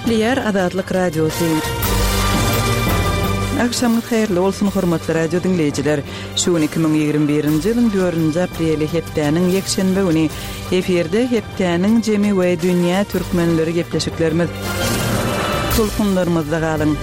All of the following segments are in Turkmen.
Gepleyer Azatlyk Radiosu. Akşamınız hayırlı olsun hormatly radio dinleyijiler. Şu 2021-nji ýylyň 4-nji apreli hepdäniň ýekşenbe güni eferde hepdäniň jemi we dünýä türkmenleri gepleşiklerimiz. Kulkunlarymyzda galyň.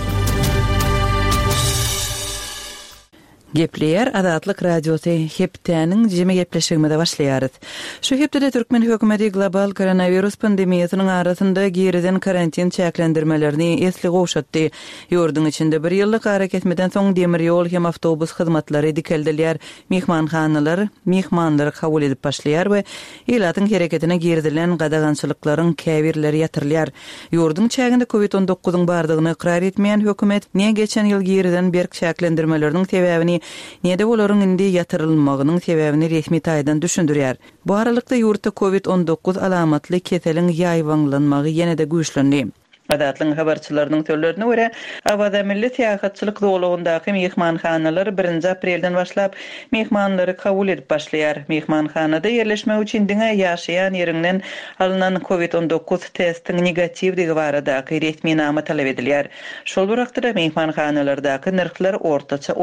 Gepleyer Azatlyk Radiosu hepdäniň jemi gepleşigimizde başlaýarys. Şu hepde Türkmen hökümeti global koronavirus pandemiýasynyň arasynda geriden karantin çäklendirmelerini esli goşatdy. Ýurdun içinde bir ýyllyk hareketmeden soň demir ýol hem awtobus hyzmatlary dikeldiler. Mehmanhanalar mehmanlary kabul edip başlaýar we ýylatyň hereketine gerdilen gadagançylyklaryň käbirleri ýatyrylýar. Ýurdun çäginde COVID-19-yň bardygyny ikrar etmeýän hökümet niýe geçen ýyl geriden berk çäklendirmeleriniň sebäbini näde olaryň indi ýatyrylmagynyň sebäbini resmi taýdan düşündirýär. Bu aralykda ýurtda COVID-19 alamatly keseliň ýaýwanlanmagy ýene-de güýçlendi. Adatlyň habarçylarynyň söýlerine görä, Awada milli syýasatçylyk dowlugyndaky mehmanhanalar 1 aprelden başlap mehmanlary kabul edip başlaýar. Mehmanhanada ýerleşmek üçin diňe ýaşaýan ýerinden alynan COVID-19 testiň negatiwdigi barada resmi nama talap edilýär. Şol wagtda mehmanhanalardaky narxlar ortaça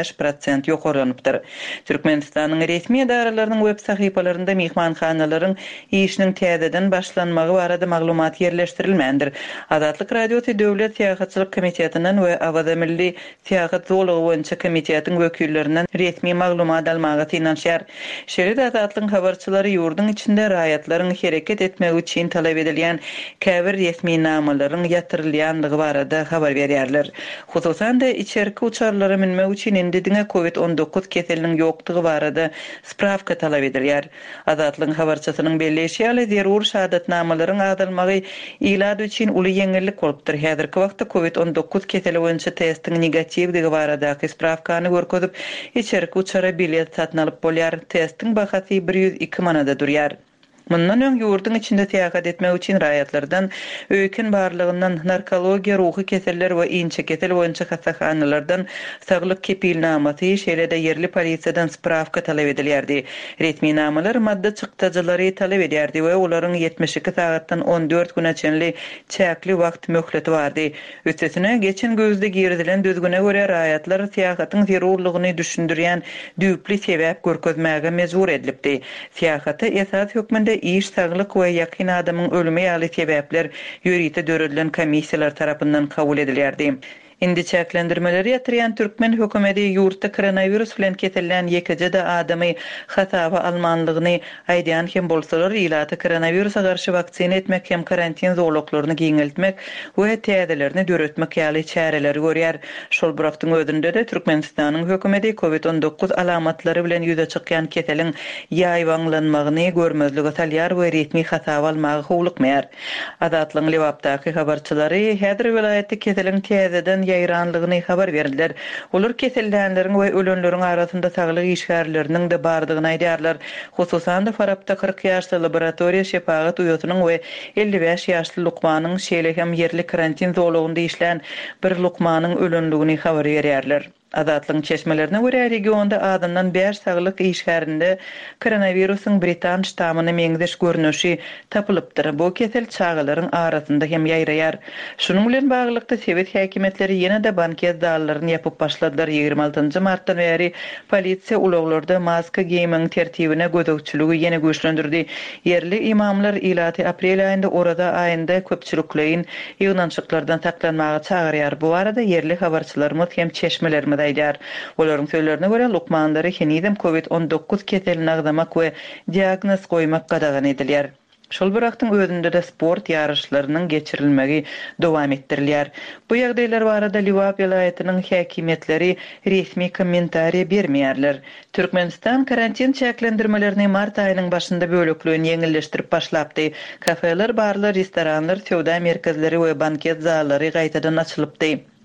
35% ýokarlanypdyr. Türkmenistanyň resmi edaralarynyň web sahypalarynda mehmanhanalaryň işiniň täzeden başlanmagy barada maglumat ýerleşdirilmändir. Azatlyk Radiosu Döwlet Syýasatçylyk Komitetinden we Awada Milli Syýasat Dowlugy boýunça komitetiň wekillerinden resmi maglumat almagy synanşýar. Şeýle azatlyk habarçylary ýurdun içinde raýatlaryň hereket etmegi üçin talap edilýän käbir resmi namalaryň ýatyrylýandygy barada habar berýärler. Hususan da içerki uçarlara minmek üçin indi diňe COVID-19 keseliniň ýokdugy barada spravka talap edilýär. Azatlyk habarçysynyň belleşýäli zerur şahadatnamalaryň adalmagy ilad üçin uly ýeňillik bolupdyr. Häzirki wagtda COVID-19 keseli boýunça testiň negatiwdigi baradaky spravkany görkezip, içerki uçara bilet satyn alyp bolýar. Testiň bahasy 102 manada durýar. Mundan öň ýurdun içinde täýakat etmek üçin raýatlardan öýken barlygyndan narkologiýa, ruhy keseller we inçe kesel boýunça hasahanalardan saglyk kepilnamasy şeýle-de yerli polisiýadan spravka talap edilýärdi. Resmi namalar madda çykdyjylary talap edýärdi we olaryň 72 sagatdan 14 güneçenli çäkli wagt möhleti bardy. Üstesine geçen gözde girdilen düzgüne görä raýatlar syýasatyň zerurlygyny düşündirýän düýpli sebäp görkezmäge mejbur edilipdi. Syýasaty esas hökmünde iş saglyk we ýakyn adamyň ölüme ýaly sebäpler ýörite döredilen komissiýalar tarapyndan kabul edilýärdi. Indi çäklendirmeleri ýatyrýan Türkmen hökümeti ýurtda koronavirus bilen kesellen ýekide adamy hasaba almanlygyny aýdýan hem bolsalar ýylaty koronavirusa garşy waksina etmek hem karantin zorluklaryny giňeltmek we täzelerini döretmek ýaly çäreleri görýär. Şol burakdyň özünde de Türkmenistanyň hökümeti COVID-19 alamatlary bilen ýüze çykýan keseliň ýaýwanlanmagyny görmezlige salýar we resmi hasaba almagy howlukmaýar. Azatlyň lewapdaky habarçylary häzir vilayetde keseliň täzeden ýaýranlygyny habar berdiler. Olar kesellänleriň we ölenleriň arasynda saglyk işgärleriniň de bardygyny aýdýarlar. Hususan da Farabda 40 ýaşly laboratoriýa şepagat uýatynyň we 55 ýaşly Lukmanyň şeýle hem yerli karantin zowlugynda işlän bir Lukmanyň ölenligini habar berýärler. Azatlyň çeşmelerine görä regionda adamdan 5 saglyk işgärinde koronavirusyň Britan ştamyny meňzeş görnüşi tapylypdyr. Bu kesel çağalaryň arasynda hem ýaýraýar. Şunuň bilen baglykda Sowet häkimetleri ýene-de banket dallaryny ýapyp başladylar. 26 martdan beri polisiýa ulaglarda maska giýmeň tertibine gödökçüligi ýene güýçlendirdi. Yerli imamlar ýylaty aprel aýynda orada aýynda köpçülikleýin ýygnançyklardan saklanmagy çagyrýar. Bu arada yerli habarçylarymyz hem çeşmelerimiz aýdýar. Olaryň söýlerine görä Lukmanlary henizem COVID-19 keselini agdamak we diagnoz goýmak gadagan edilýär. Şol burakdyň özünde de sport ýarışlarynyň geçirilmegi dowam etdirilýär. Bu ýagdaýlar barada Liwap vilayatynyň häkimetleri resmi kommentariýa bermeýärler. Türkmenistan karantin çäklendirmelerini mart aýynyň başynda bölekligini ýeňilleşdirip başlapdy. Kafeler, barlar, restoranlar, söwda merkezleri we banket zallary gaýtadan açylypdy.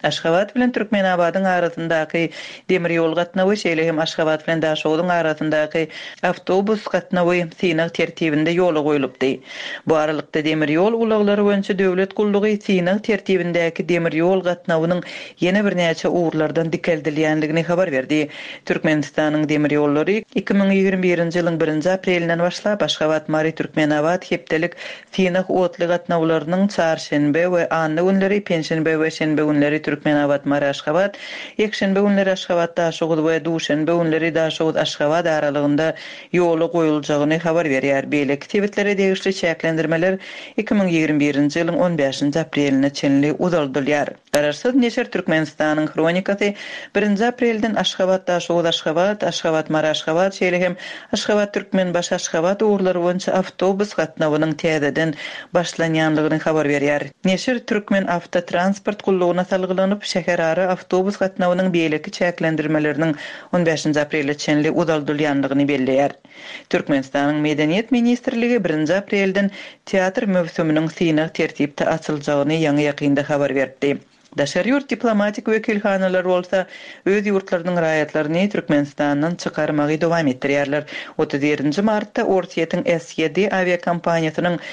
Aşgabat bilen Türkmenabadyň arasyndaky demir ýol gatnawy şeýle hem Aşgabat bilen Daşowyň arasyndaky awtobus gatnawy synak tertibinde ýola goýulupdy. Bu aralykda demir ýol ulaglary boýunça döwlet gullugy synak tertibindäki demir ýol gatnawynyň ýene bir näçe uğurlardan dikeldilýändigini habar berdi. Türkmenistanyň demir ýollary 2021-nji ýylyň 1-nji aprelinden başlap Aşgabat Mary Türkmenabad hepdelik synak otly gatnawlarynyň çarşembe we anny günleri, penşenbe we şenbe günleri Türkmenabad Mary Aşgabat, ekşenbe günleri Aşgabat Daşowut we duşenbe günleri Daşowut Aşgabat aralygynda ýola goýuljagyny habar berýär. Beýleki tebitlere degişli çäklendirmeler 2021-nji ýylyň 15-nji apreline çenli uzaldylýar. Garaşsyz neçer Türkmenistanyň kronikasy 1-nji aprelden Aşgabat Daşowut Aşgabat, Aşgabat Mary Aşgabat şeýle hem Aşgabat Türkmenbaş Aşgabat uğurlary boýunça awtobus gatnawynyň täzeden başlanýanlygyny habar berýär. Neçer Türkmen awtotransport gullugyna salgylanyp şäher ara awtobus gatnawynyň beýleki çäklendirmeleriniň 15-nji aprelde çenli uzaldylýanlygyny belleýär. Türkmenistanyň Medeniýet ministrligi 1-nji aprelden teatr mövsüminiň synak tertipde açyljagyny ýa-ni ýakynda habar berdi. Daşary ýurt diplomatik wekilhanalary bolsa öz ýurtlarynyň raýatlaryny Türkmenistanyň çykarmagy dowam etdirýärler. 31-nji martda Ortiýetiň S7 aviakompaniýasynyň